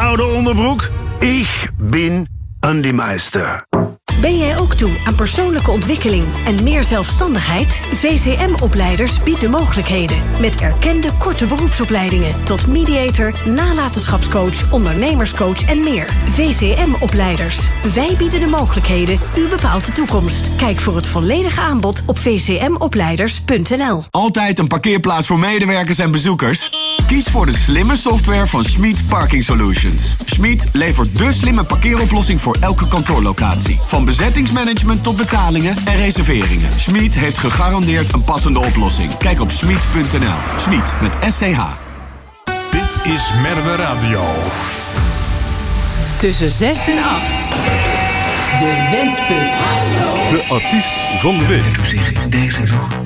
koude onderbroek? Ik ben Andy Meister. Ben jij ook toe aan persoonlijke ontwikkeling en meer zelfstandigheid? VCM-opleiders biedt de mogelijkheden. Met erkende korte beroepsopleidingen tot mediator, nalatenschapscoach, ondernemerscoach en meer. VCM-opleiders. Wij bieden de mogelijkheden. U bepaalt de toekomst. Kijk voor het volledige aanbod op vcmopleiders.nl. Altijd een parkeerplaats voor medewerkers en bezoekers? Kies voor de slimme software van Schmid Parking Solutions. Schmid levert de slimme parkeeroplossing voor elke kantoorlocatie. Van bezettingsmanagement tot betalingen en reserveringen. Schmid heeft gegarandeerd een passende oplossing. Kijk op schmid.nl. Schmid met SCH. Dit is Merwe Radio. Tussen 6 en 8. De Wensput. De artiest van de week. Voorzichtig, deze is nog.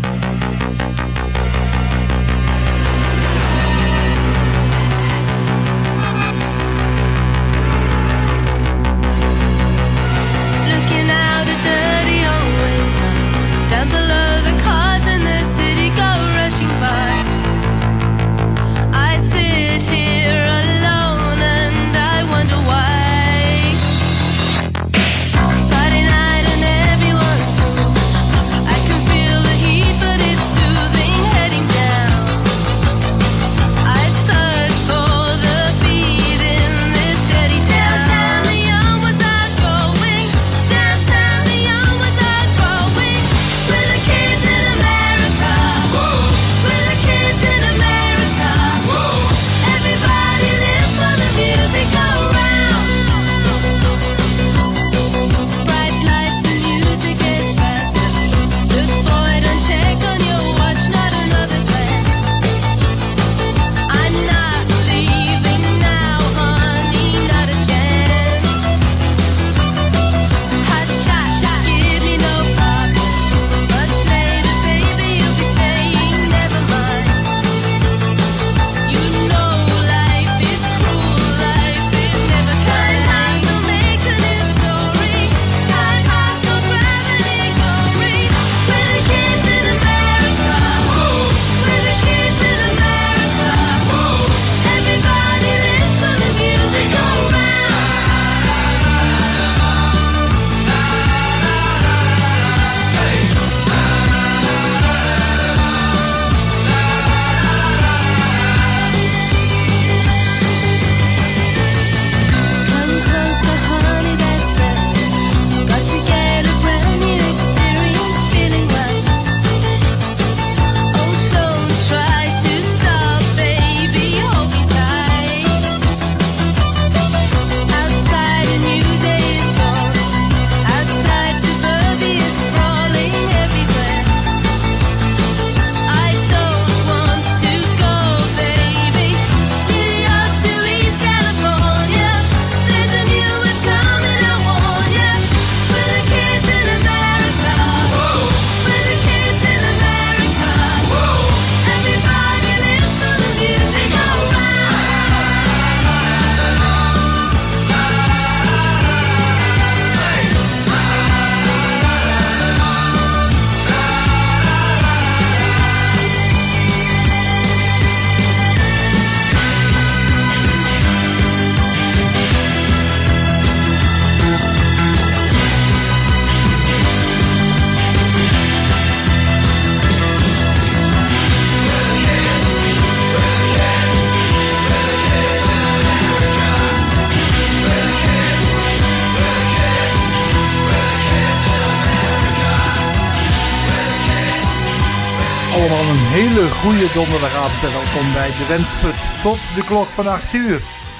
Allemaal een hele goede donderdagavond en welkom bij de Wensput tot de klok van 8 uur.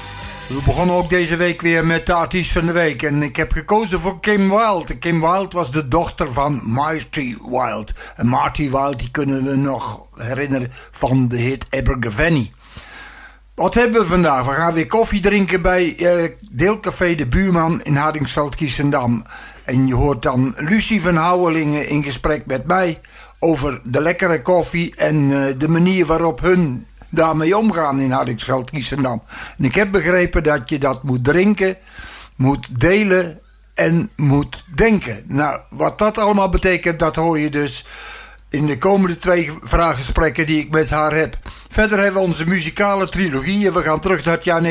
We begonnen ook deze week weer met de artiest van de week en ik heb gekozen voor Kim Wilde. Kim Wilde was de dochter van Marty Wilde. En Marty Wilde die kunnen we nog herinneren van de hit Abergavenny. Wat hebben we vandaag? We gaan weer koffie drinken bij Deelcafé De Buurman in Hardingsveld-Giessendam. En je hoort dan Lucie van Houwelingen in gesprek met mij over de lekkere koffie en de manier waarop hun daarmee omgaan in Hardingsveld-Giessendam. En ik heb begrepen dat je dat moet drinken, moet delen en moet denken. Nou, wat dat allemaal betekent, dat hoor je dus in de komende 2 vraaggesprekken die ik met haar heb. Verder hebben we onze muzikale trilogie en we gaan terug naar het jaar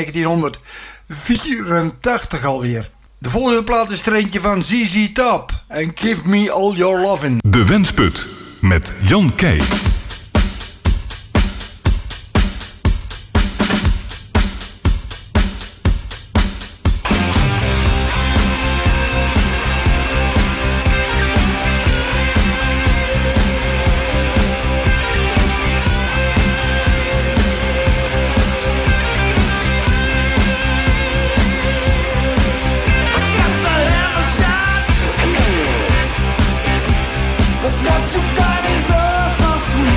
1984 alweer. De volgende plaat is er eentje van ZZ Top en Give Me All Your Lovin'. De Wensput met Jan Keij. What you got is all so sweet.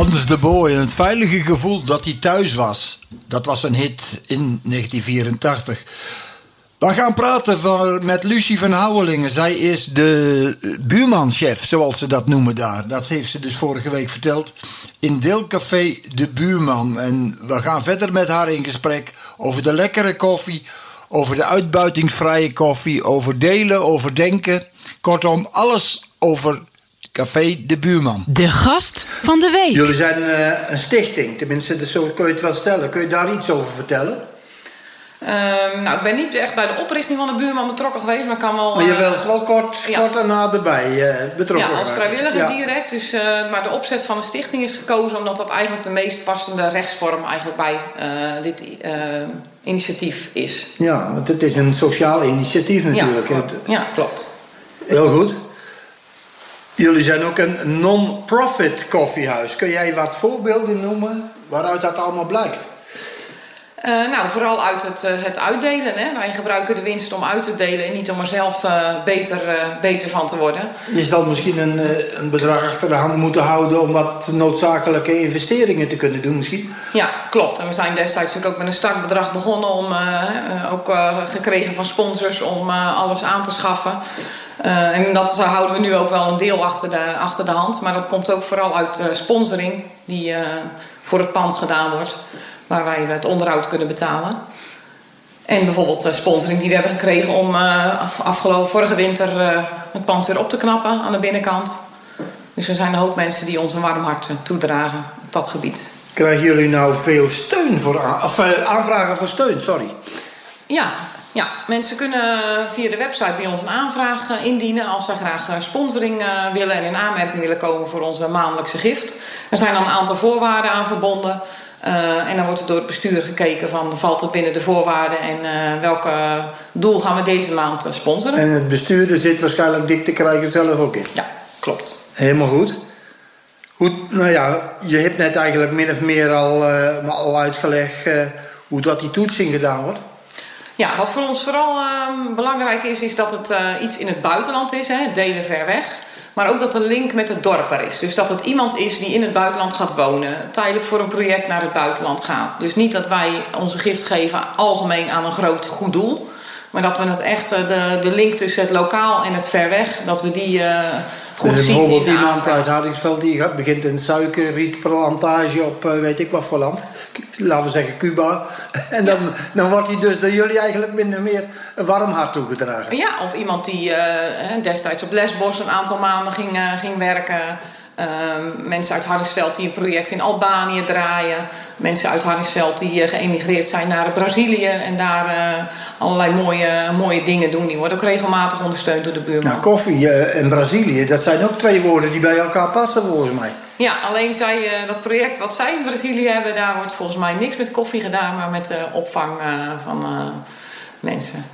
Anders de Boy en het veilige gevoel dat hij thuis was. Dat was een hit in 1984. We gaan praten met Lucie van Houwelingen. Zij is de buurmanchef, zoals ze dat noemen daar. Dat heeft ze dus vorige week verteld in Deelcafé De Buurman. En we gaan verder met haar in gesprek over de lekkere koffie, over de uitbuitingsvrije koffie, over delen, over denken. Kortom, alles over Café De Buurman. De gast van de week. Jullie zijn een stichting, tenminste, zo kun je het wel stellen. Kun je daar iets over vertellen? Nou, ik ben niet echt bij de oprichting van de Buurman betrokken geweest, maar ik kan wel... Maar je wilt wel kort daarna erbij betrokken. Ja, als vrijwilliger direct. Dus, maar de opzet van de stichting is gekozen omdat dat eigenlijk de meest passende rechtsvorm eigenlijk bij dit initiatief is. Ja, want het is een sociaal initiatief natuurlijk. Ja, klopt. Heel goed. Jullie zijn ook een non-profit koffiehuis. Kun jij wat voorbeelden noemen waaruit dat allemaal blijkt? Nou, vooral uit het uitdelen. Hè. Wij gebruiken de winst om uit te delen en niet om er zelf beter van te worden. Je zal misschien een bedrag achter de hand moeten houden om wat noodzakelijke investeringen te kunnen doen misschien? Ja, klopt. En we zijn destijds natuurlijk ook met een startbedrag begonnen om ook gekregen van sponsors om alles aan te schaffen. En dat houden we nu ook wel een deel achter de hand. Maar dat komt ook vooral uit sponsoring die voor het pand gedaan wordt, waar wij het onderhoud kunnen betalen. En bijvoorbeeld sponsoring die we hebben gekregen om vorige winter het pand weer op te knappen aan de binnenkant. Dus er zijn een hoop mensen die ons een warm hart toedragen op dat gebied. Krijgen jullie nou veel steun aanvragen voor steun? Sorry. Ja, mensen kunnen via de website bij ons een aanvraag indienen als ze graag sponsoring willen en in aanmerking willen komen voor onze maandelijkse gift. Er zijn dan een aantal voorwaarden aan verbonden. En dan wordt er door het bestuur gekeken van valt het binnen de voorwaarden en welk doel gaan we deze maand sponsoren. En het bestuur er zit waarschijnlijk dik te krijgen zelf ook in. Ja, klopt. Helemaal goed. Nou ja, je hebt net eigenlijk min of meer al uitgelegd hoe dat die toetsing gedaan wordt. Ja, wat voor ons vooral belangrijk is dat het iets in het buitenland is, hè, delen ver weg. Maar ook dat de link met het dorp er is. Dus dat het iemand is die in het buitenland gaat wonen. Tijdelijk voor een project naar het buitenland gaat. Dus niet dat wij onze gift geven algemeen aan een groot goed doel. Maar dat we het echt, de link tussen het lokaal en het ver weg, dat we die goed zien. Bijvoorbeeld iemand uit Hardingsveld die begint een suikerrietplantage op weet ik wat voor land. Laten we zeggen Cuba. En dan wordt hij dus door jullie eigenlijk minder meer een warm hart toegedragen. Ja, of iemand die destijds op Lesbos een aantal maanden ging werken. Mensen uit Hardingsveld die een project in Albanië draaien. Mensen uit Hardingsveld die geëmigreerd zijn naar Brazilië en daar allerlei mooie dingen doen. Die worden ook regelmatig ondersteund door de buurman. Nou, koffie en Brazilië, dat zijn ook twee woorden die bij elkaar passen volgens mij. Ja, alleen dat project wat zij in Brazilië hebben, daar wordt volgens mij niks met koffie gedaan, maar met opvang van mensen.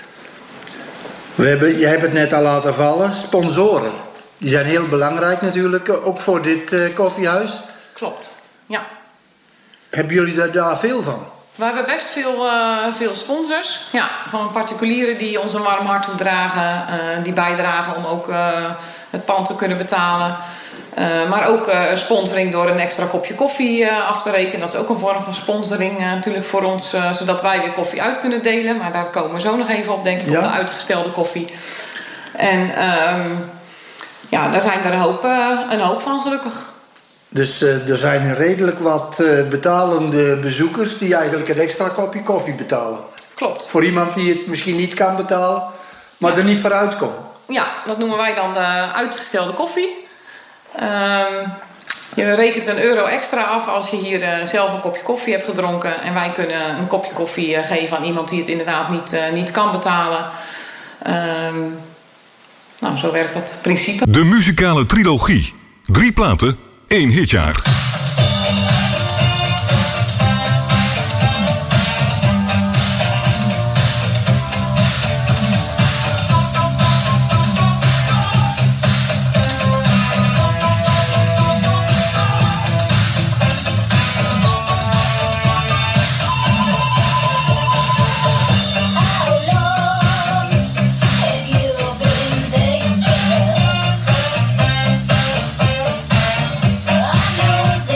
Je hebt het net al laten vallen, sponsoren. Die zijn heel belangrijk natuurlijk, ook voor dit koffiehuis. Klopt, ja. Hebben jullie daar veel van? We hebben best veel sponsors. Ja, gewoon particulieren die ons een warm hart toedragen. Die bijdragen om ook het pand te kunnen betalen. Maar ook sponsoring door een extra kopje koffie af te rekenen. Dat is ook een vorm van sponsoring natuurlijk voor ons. Zodat wij weer koffie uit kunnen delen. Maar daar komen we zo nog even op, denk ik, op de uitgestelde koffie. En ja, daar zijn er een hoop van gelukkig. Dus er zijn redelijk wat betalende bezoekers die eigenlijk een extra kopje koffie betalen. Klopt. Voor iemand die het misschien niet kan betalen, maar er niet vooruit komt. Ja, dat noemen wij dan de uitgestelde koffie. Je rekent €1 extra af als je hier zelf een kopje koffie hebt gedronken. En wij kunnen een kopje koffie geven aan iemand die het inderdaad niet kan betalen. Nou, zo werkt dat principe. De muzikale trilogie. 3 platen, 1 hitjaar. I know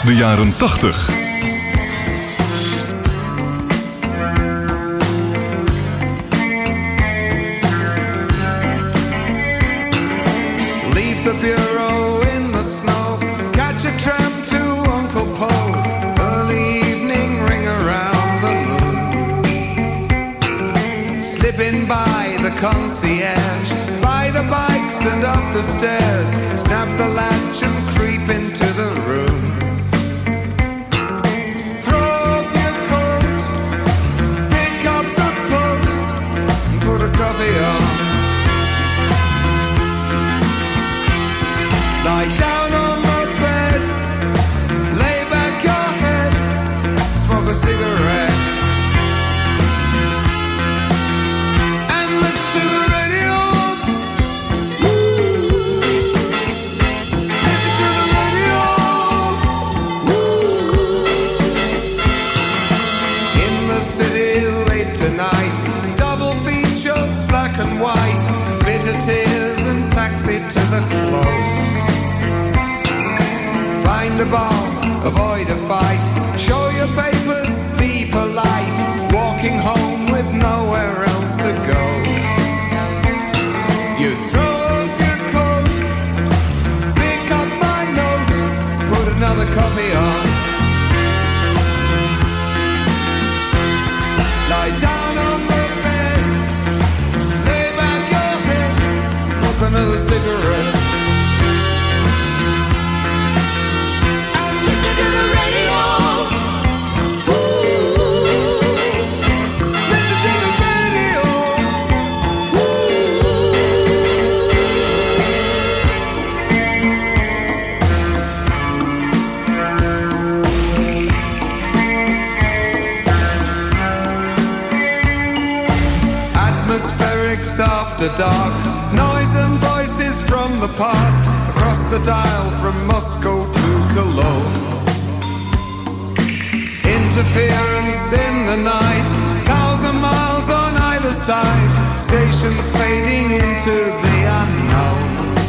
de jaren 80. Leave the bureau in the snow, catch a tram to Uncle Poe, early evening ring around the moon. Slipping by the concierge, by the bikes and up the stairs, snap the latch and creep into the room. Throw off your coat, pick up the post, and put a coffee on. Lie down on the bed, lay back your head, smoke a cigarette, and listen to the radio. Listen to the radio. In the city late tonight, double feature, black and white, bitter tears and taxi to the club. Find a bar, avoid a fight, show your papers, be polite, walking home with nowhere else to go. You throw off your coat, pick up my note, put another coffee on. Lie down on the bed, lay back your head, smoke another cigarette. Atmospherics after dark, noise and voices from the past, across the dial from Moscow to Cologne. Interference in the night, 1,000 miles on either side, stations fading into the unknown.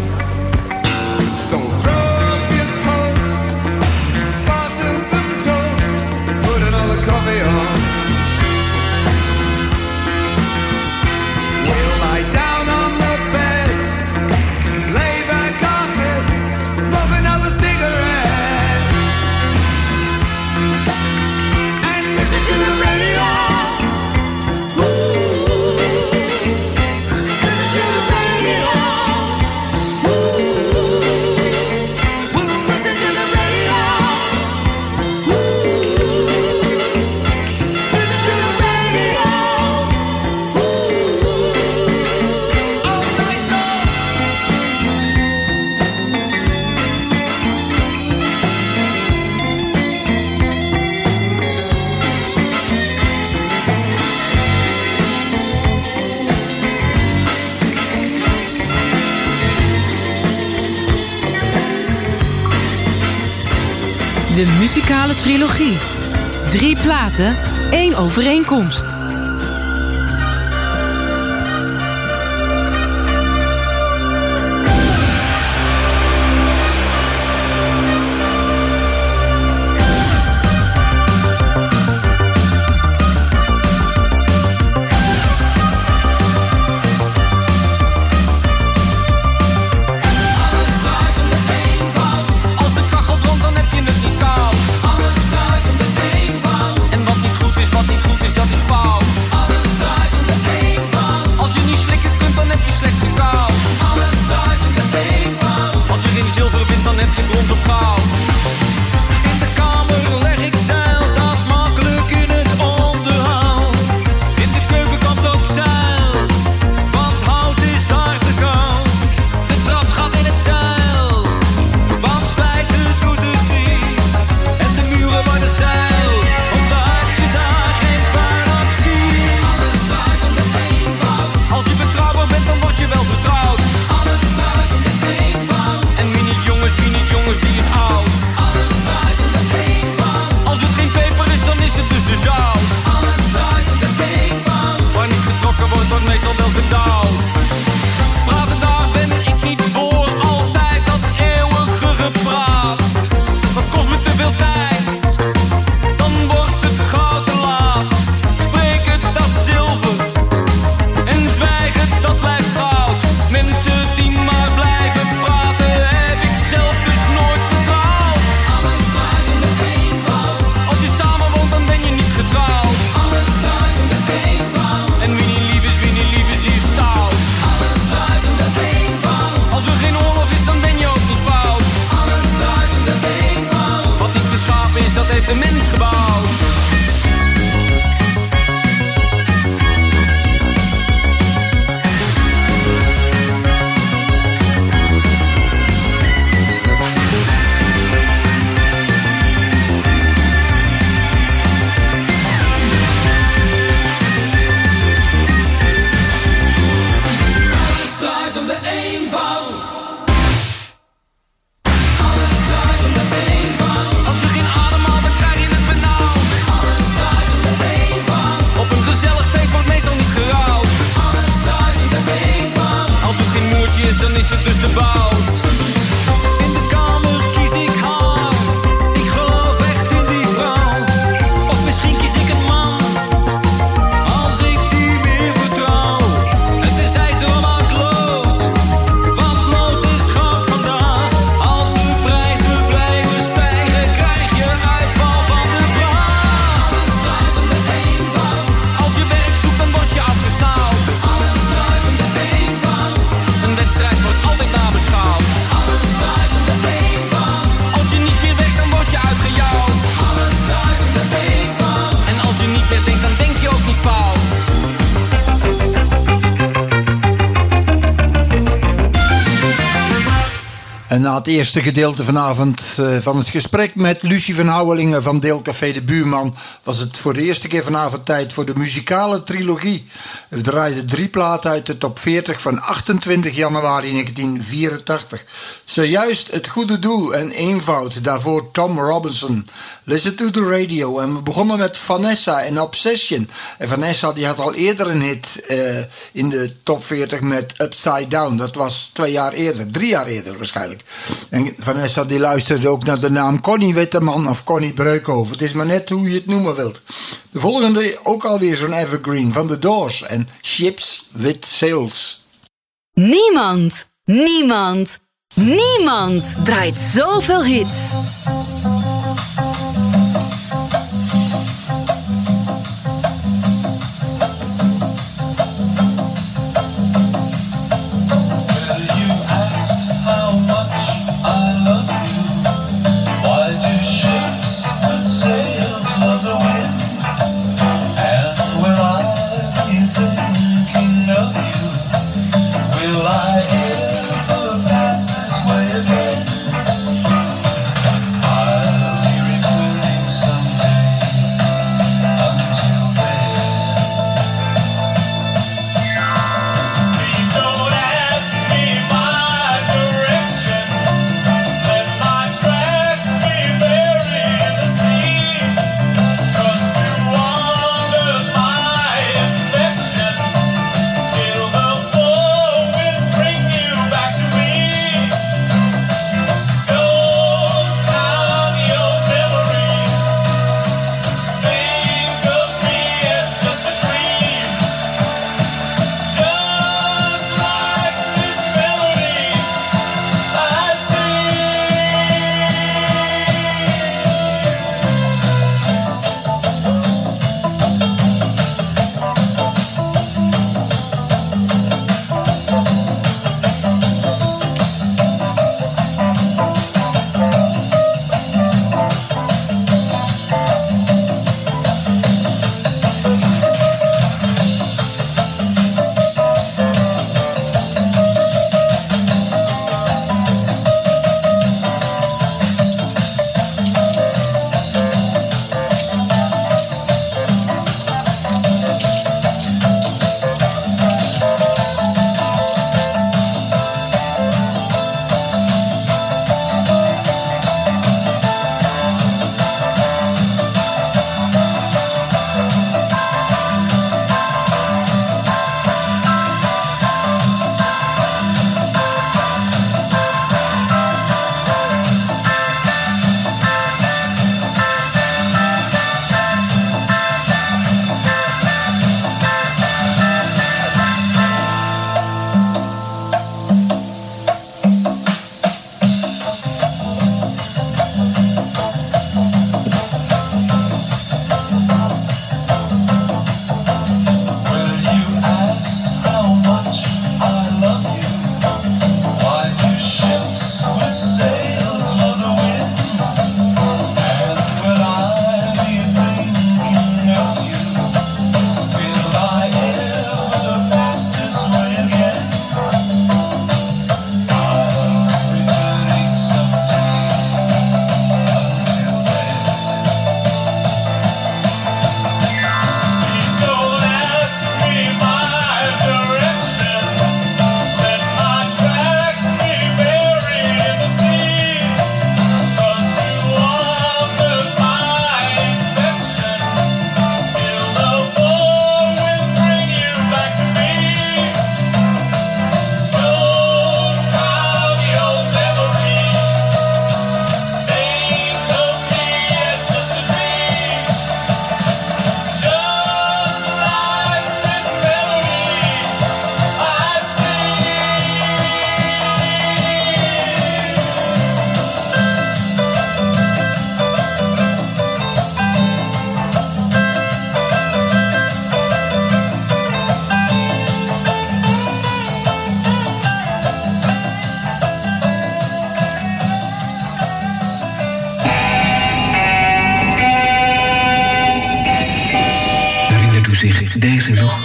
So throw up your coat, butter some toast, put another coffee on. We'll lie down on the bed, lay back our heads, smoke another cigarette, and listen to the radio. Listen to the radio. We'll listen to the radio. Listen to the radio. All night long. De muzikale trilogie. 3 platen, 1 overeenkomst. Als de kachel brandt, dan heb je het niet koud. Alles draait om de eenvoud. En wat niet goed is, dat is fout. En na het eerste gedeelte vanavond van het gesprek met Lucie van Houwelingen van Deelcafé de Buurman was het voor de eerste keer vanavond tijd voor de muzikale trilogie. We draaiden 3 platen uit de top 40 van 28 januari 1984. Zojuist Het Goede Doel en Eenvoud, daarvoor Tom Robinson. Listen to the Radio. En we begonnen met Vanessa en Obsession. En Vanessa die had al eerder een hit in de top 40 met Upside Down. Dat was 3 jaar eerder waarschijnlijk. En Vanessa die luisterde ook naar de naam Connie Witteman of Connie Breukhoven. Het is maar net hoe je het noemen wilt. De volgende ook alweer zo'n evergreen van The Doors en Ships with Sails. Niemand draait zoveel hits. zich deze nog?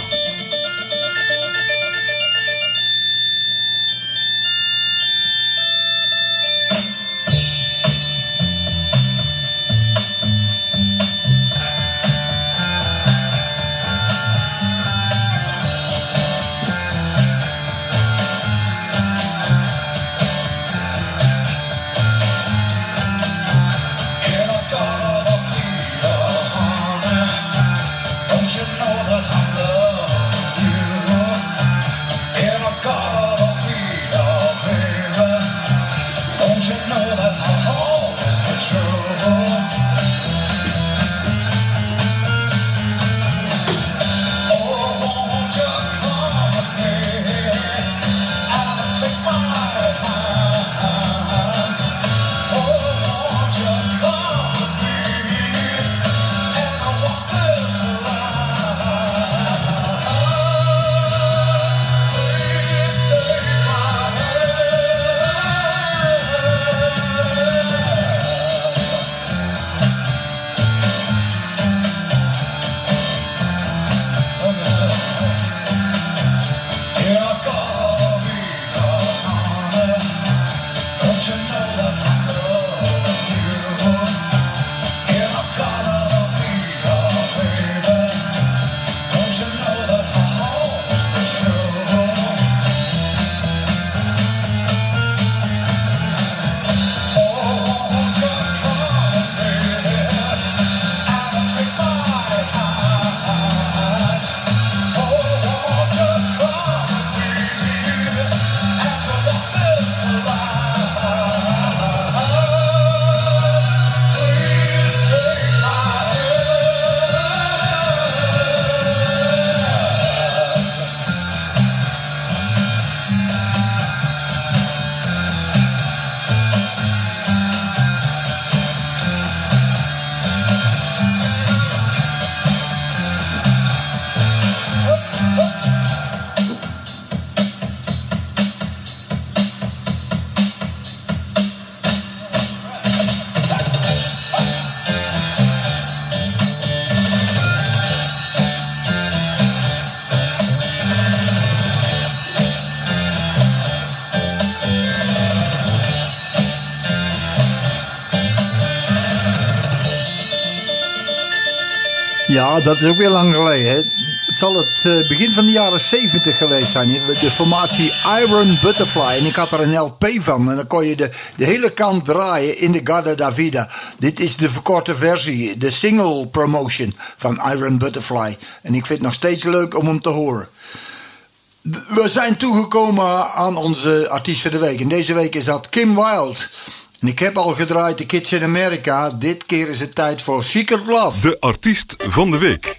Ja, dat is ook weer lang geleden. Hè. Het zal het begin van de jaren 70 geweest zijn. De formatie Iron Butterfly. En ik had er een LP van. En dan kon je de hele kant draaien in de Garda da Vida. Dit is de verkorte versie. De single promotion van Iron Butterfly. En ik vind het nog steeds leuk om hem te horen. We zijn toegekomen aan onze artiest van de week. En deze week is dat Kim Wilde. En ik heb al gedraaid The Kids in America. Dit keer is het tijd voor Secret Love. De artiest van de week.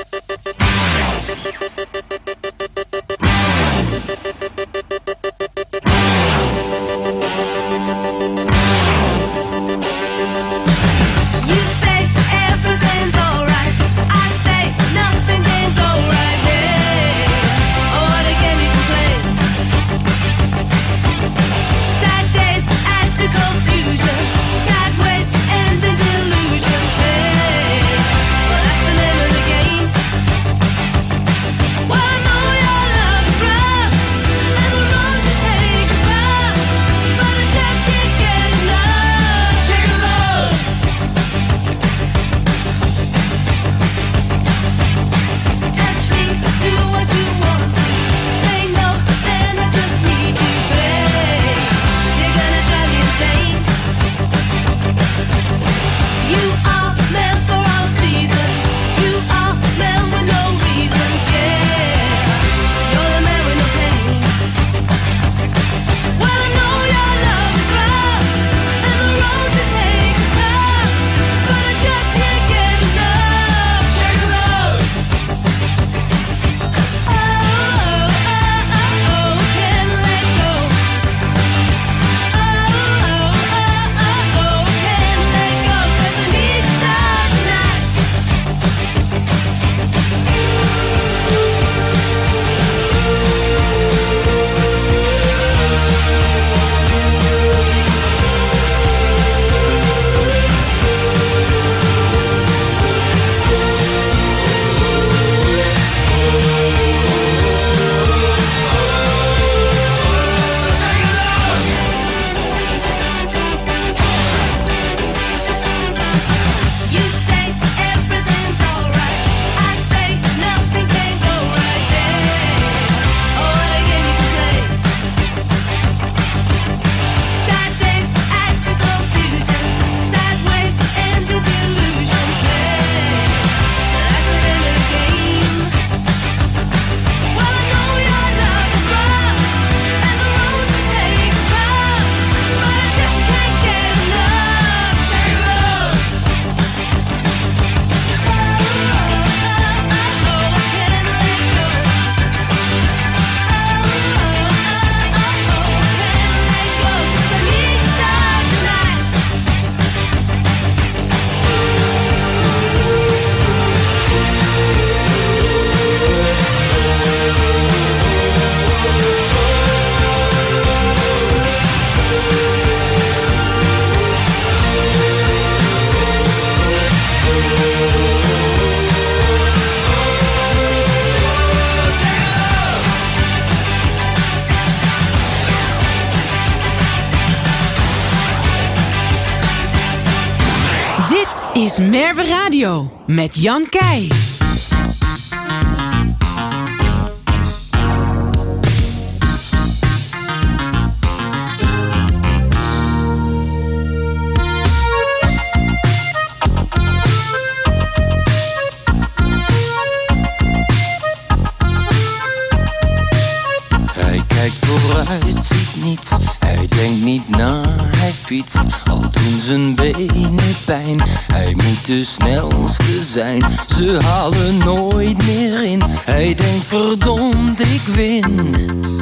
is Merwe Radio met Jan Keij. Hij kijkt vooruit, ziet niets. Hij denkt niet na, hij fietst. Al doen zijn benen pijn. Hij moet de snelste zijn. Ze halen nooit meer in. Hij denkt verdomd, ik win.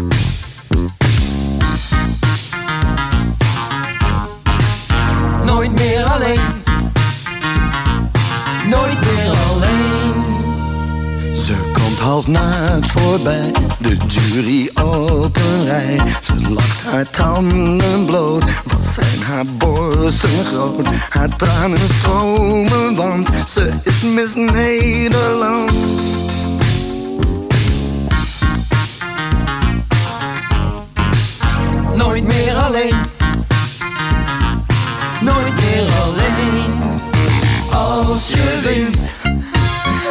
Nooit meer alleen. Nooit meer alleen. Ze komt half naakt voorbij, de jury op een rij. Ze lacht haar tanden bloot, wat zijn haar borsten groot. Haar tranen stromen, want ze is Miss Nederland. Nooit meer alleen. Nooit meer alleen. Als je wint,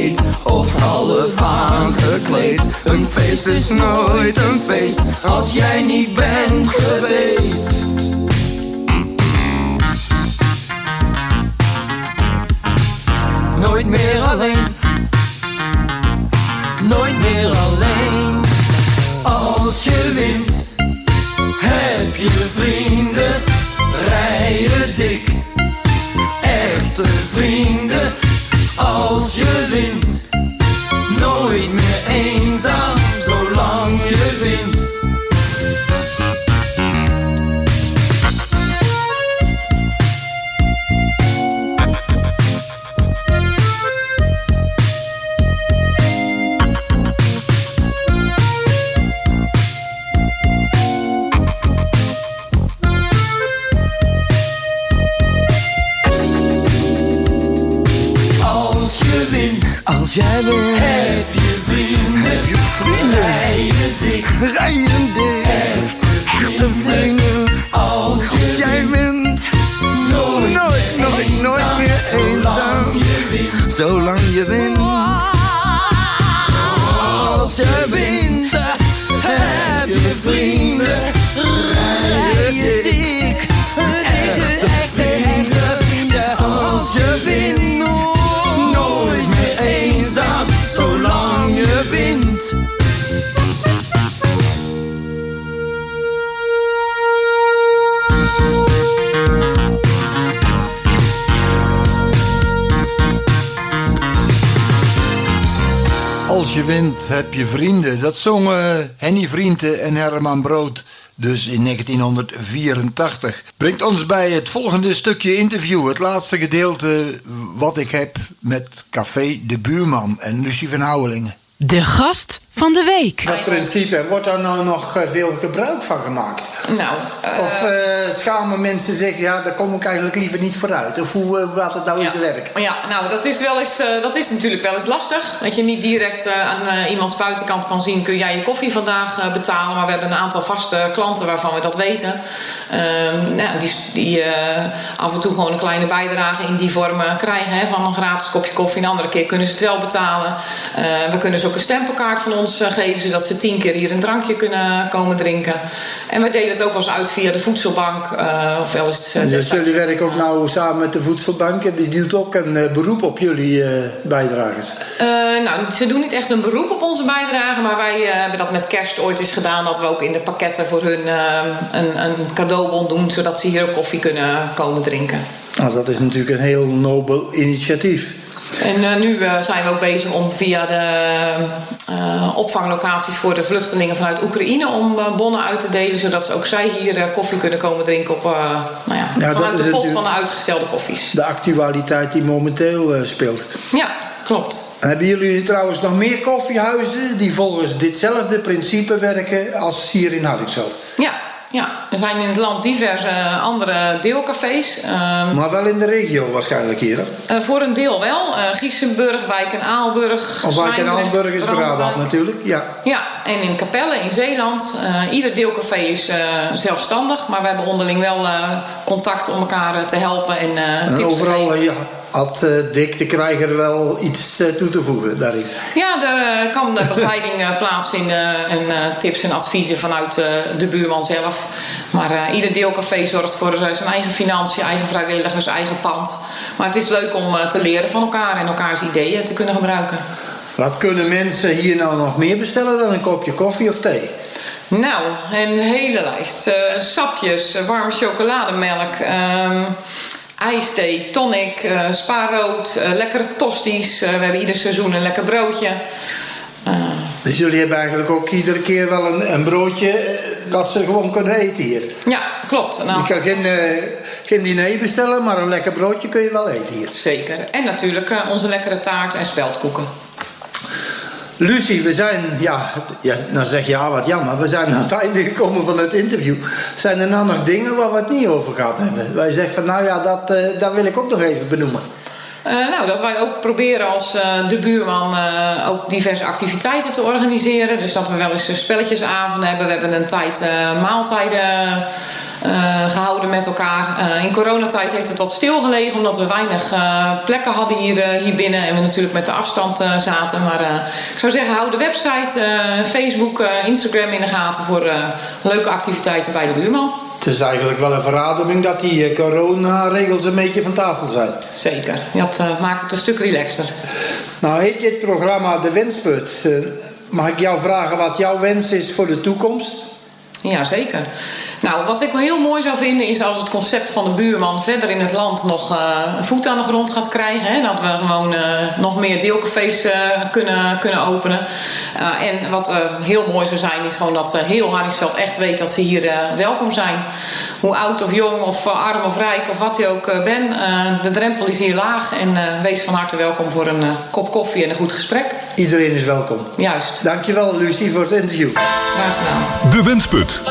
date of half aangekleed. Een feest is nooit een feest als jij niet bent geweest. Nooit meer alleen, nooit meer alleen. Als je wint, heb je vrienden, rijden dik. Echte vrienden, als je wint. Nooit meer eenzaam, zolang je wint. Als jij bent, heb je vrienden, rijden dik, echte vrienden. Als jij wint, nooit meer eenzaam, zolang je wint. Als je wint, heb je vrienden, rijden dik, echte vrienden. Als je wint, zolang je wint. Als je wint, heb je vrienden. Dat zongen Henny Vrienden en Herman Brood dus in 1984. Brengt ons bij het volgende stukje interview. Het laatste gedeelte wat ik heb met Café de Buurman en Lucie van Houwelingen. De gast van de week. Dat principe, wordt daar nou nog veel gebruik van gemaakt? Nou, of schamen mensen zich, ja, daar kom ik eigenlijk liever niet vooruit? Of hoe gaat het nou in zijn werk? Ja, nou, dat is natuurlijk wel eens lastig. Dat je niet direct aan iemands buitenkant kan zien, kun jij je koffie vandaag betalen. Maar we hebben een aantal vaste klanten waarvan we dat weten. Die af en toe gewoon een kleine bijdrage in die vorm krijgen. Hè, van een gratis kopje koffie. Een andere keer kunnen ze het wel betalen. We kunnen ze ook een stempelkaart van ons geven, zodat ze 10 keer hier een drankje kunnen komen drinken. En we delen het ook wel eens uit via de voedselbank. Of wel eens, dus jullie werken ook nou samen met de voedselbank. Die doet ook een beroep op jullie bijdragers? Nou, ze doen niet echt een beroep op onze bijdrage. Maar wij hebben dat met kerst ooit eens gedaan. Dat we ook in de pakketten voor hun een cadeaubon doen. Zodat ze hier ook koffie kunnen komen drinken. Nou, dat is natuurlijk een heel nobel initiatief. En nu zijn we ook bezig om via de opvanglocaties voor de vluchtelingen vanuit Oekraïne om bonnen uit te delen, zodat ook zij hier koffie kunnen komen drinken op, vanuit de pot van de uitgestelde koffies. De actualiteit die momenteel speelt. Ja, klopt. Hebben jullie trouwens nog meer koffiehuizen die volgens ditzelfde principe werken als hier in Hardingsveld? Ja, er zijn in het land diverse andere deelcafés. Maar wel in de regio waarschijnlijk hier, hè? Voor een deel wel. Giessenburg, Wijk en Aalburg. Wijk en Aalburg is Brabant natuurlijk, ja. Ja, en in Capelle in Zeeland. Ieder deelcafé is zelfstandig, maar we hebben onderling wel contact om elkaar te helpen en tips overal, te geven. Had Dick de Krijger wel iets toe te voegen daarin? Ja, er kan de begeleiding plaatsvinden en tips en adviezen vanuit de buurman zelf. Maar ieder deelcafé zorgt voor zijn eigen financiën, eigen vrijwilligers, eigen pand. Maar het is leuk om te leren van elkaar en elkaars ideeën te kunnen gebruiken. Wat kunnen mensen hier nou nog meer bestellen dan een kopje koffie of thee? Nou, een hele lijst. Sapjes, warme chocolademelk, ijsthee, tonic, spaarrood, lekkere tosties. We hebben ieder seizoen een lekker broodje. Dus jullie hebben eigenlijk ook iedere keer wel een broodje dat ze gewoon kunnen eten hier? Ja, klopt. Nou, je kan geen diner bestellen, maar een lekker broodje kun je wel eten hier. Zeker. En natuurlijk onze lekkere taart en speldkoeken. Lucie, we zijn, nou zeg je wat jammer, we zijn aan het einde gekomen van het interview. Zijn er nou nog dingen waar we het niet over gehad hebben? Wij zeggen van, dat wil ik ook nog even benoemen. Dat wij ook proberen als de buurman ook diverse activiteiten te organiseren. Dus dat we wel eens spelletjesavonden hebben. We hebben een tijd maaltijden gehouden met elkaar. In coronatijd heeft het wat stilgelegen omdat we weinig plekken hadden hier binnen. En we natuurlijk met de afstand zaten. Maar ik zou zeggen, hou de website, Facebook, Instagram in de gaten voor leuke activiteiten bij de buurman. Het is eigenlijk wel een verademing dat die coronaregels een beetje van tafel zijn. Zeker, dat maakt het een stuk relaxter. Nou heet dit programma De Wensput. Mag ik jou vragen wat jouw wens is voor de toekomst? Ja, zeker. Nou, wat ik wel heel mooi zou vinden is als het concept van de buurman verder in het land nog een voet aan de grond gaat krijgen. Hè? Dat we gewoon nog meer deelcafés kunnen openen. En wat heel mooi zou zijn is gewoon dat heel Harrisveld echt weet dat ze hier welkom zijn. Hoe oud of jong of arm of rijk of wat je ook bent. De drempel is hier laag en wees van harte welkom voor een kop koffie en een goed gesprek. Iedereen is welkom. Juist. Dankjewel Lucie voor het interview. Graag gedaan. De Wensput.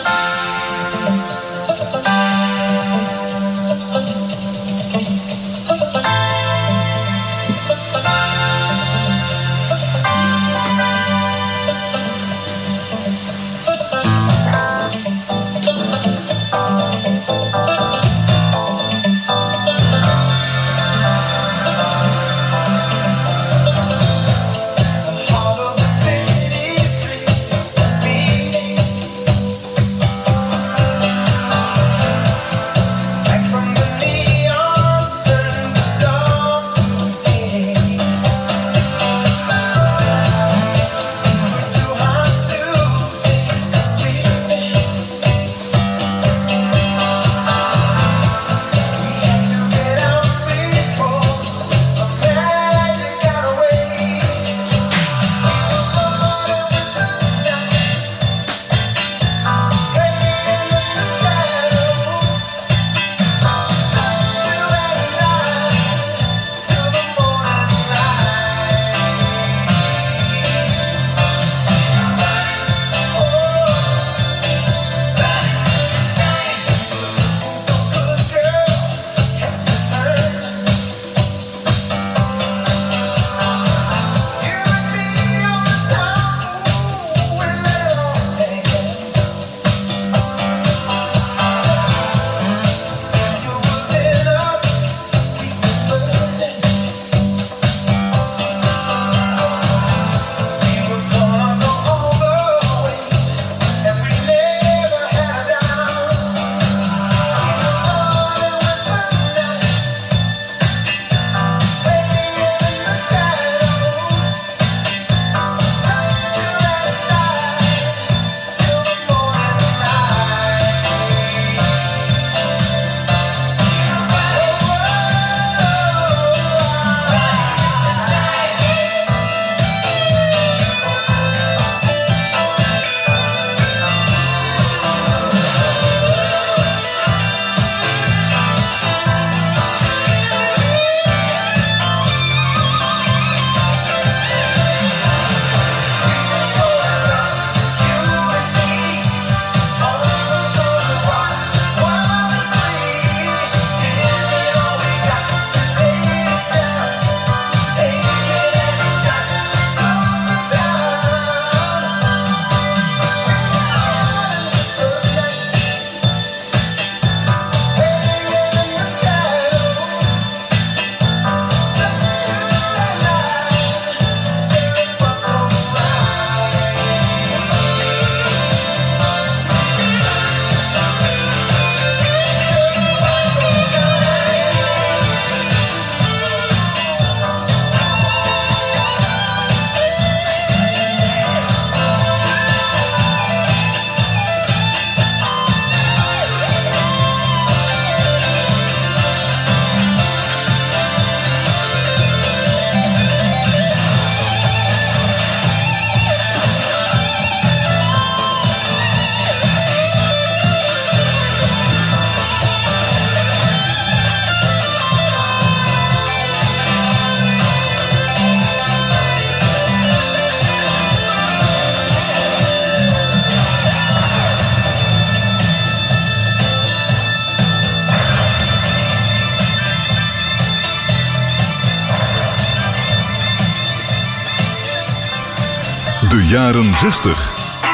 De jaren 60.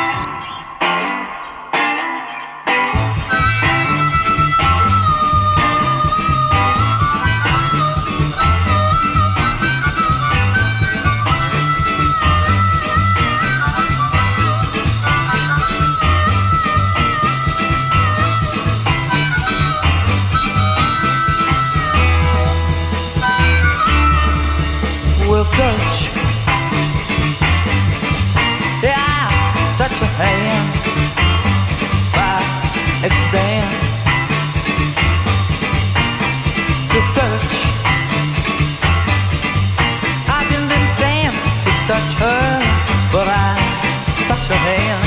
Touch, yeah, touch your hand by accident. So touch, I didn't intend to touch her, but I touched her hand.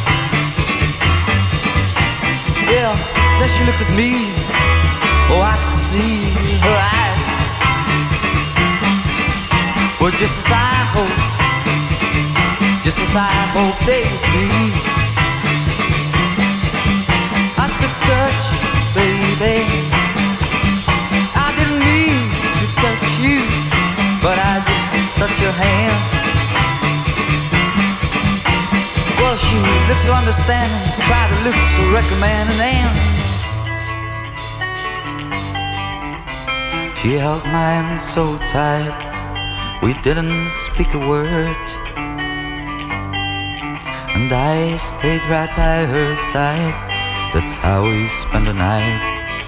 Yeah, then she looked at me, oh I could see her eyes. Well, just as I hoped they would be. I said, touch, baby. I didn't mean to touch you, but I just touched your hand. Well, she looked so understanding, tried to look so recommending, and she held my hand so tight. We didn't speak a word, and I stayed right by her side. That's how we spent the night.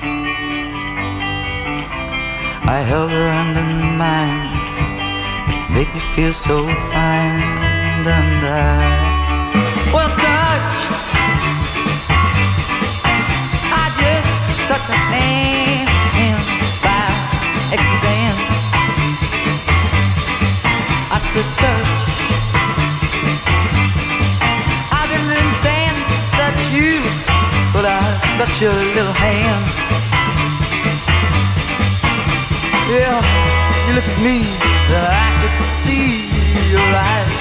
I held her hand in mine. It made me feel so fine. And well, touch, I just touched her hand by accident. I said, touch, I didn't intend to touch you, but I touched your little hand. Yeah, you look at me, and I could see your eyes.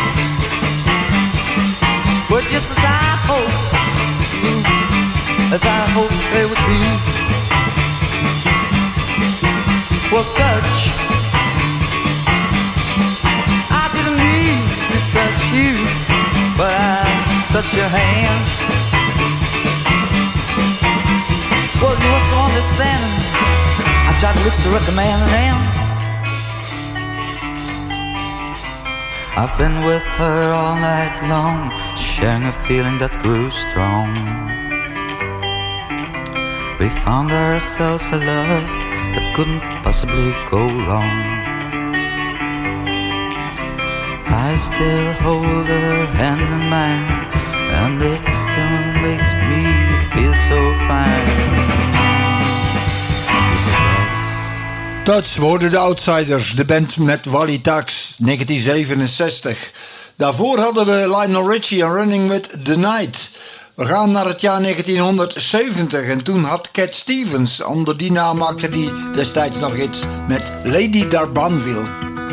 But just as I hoped they would be. Well, touch, touch you, but I touch your hand. Well, you were so understanding. I tried to look so recommending, and I've been with her all night long, sharing a feeling that grew strong. We found ourselves a love that couldn't possibly go wrong. I still hold her hand in mine, and it still makes me feel so fine. Touch worden de Outsiders, de band met Wally Tax, 1967. Daarvoor hadden we Lionel Richie en Running with the Night. We gaan naar het jaar 1970 en toen had Cat Stevens, onder die naam maakte hij destijds nog iets met Lady d'Urbanville.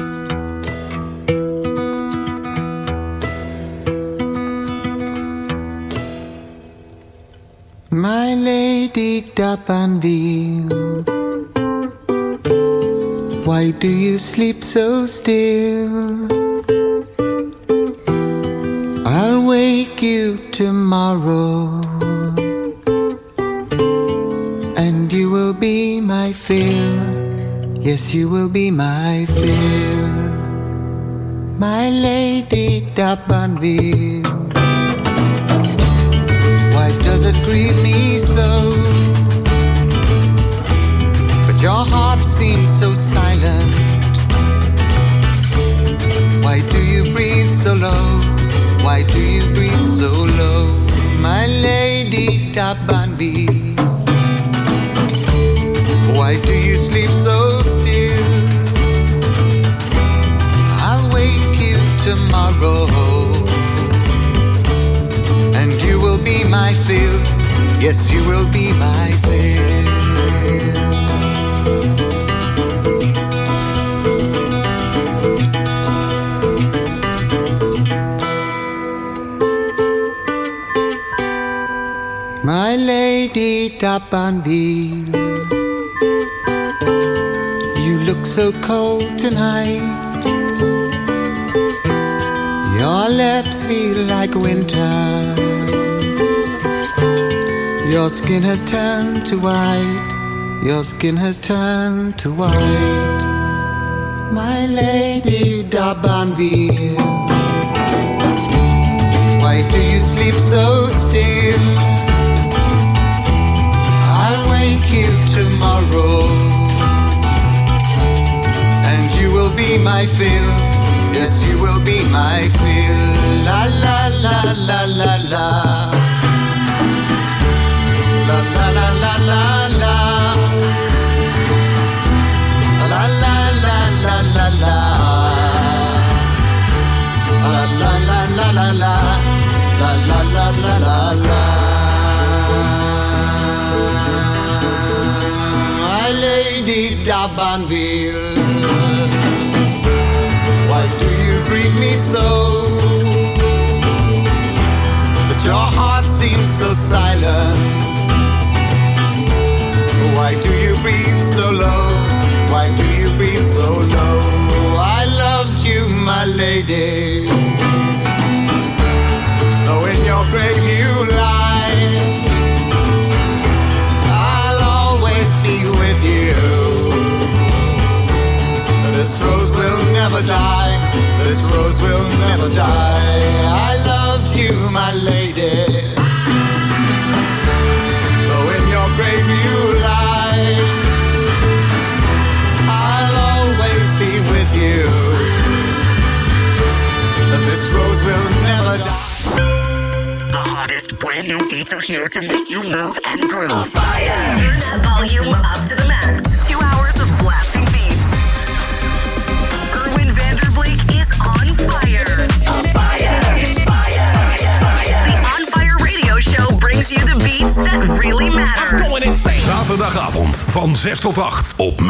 My Lady d'Urbanville, why do you sleep so still? I'll wake you tomorrow, and you will be my fill. Yes, you will be my fill. My Lady d'Urbanville, why does it grieve me so? But your heart seems so silent. Why do you breathe so low? Why do you breathe so low? My Lady d'Urbanville, why do you sleep so still? I'll wake you tomorrow, and you will be my fill. Yes, you will be my fill. My Lady d'Urbanville, you look so cold tonight. Your lips feel like winter. Your skin has turned to white. Your skin has turned to white. My lady d'Abanville, why do you sleep so still? I'll wake you tomorrow, and you will be my fill. Yes, you will be my fill. La la la la la la. La la la la la la. La la la la la la. La la la la la la. La la la la la la. My lady d'Abanville, why do you grieve me so? But your heart seems so silent. Why do you breathe so low? Why do you breathe so low? I loved you, my lady. Though in your grave you lie, I'll always be with you. This rose will never die. This rose will never die. I loved you, my lady. Though in your grave you lie, I'll always be with you. This rose will never die. The hottest brand new beats are here to make you move and groove. On fire! Turn that volume up to the max. 2 hours of blasting beats. Erwin Vanderbleek is on fire. On fire! Fire! Fire! The On Fire Radio Show brings you the beats that really matter. Zaterdagavond van 6 tot 8 op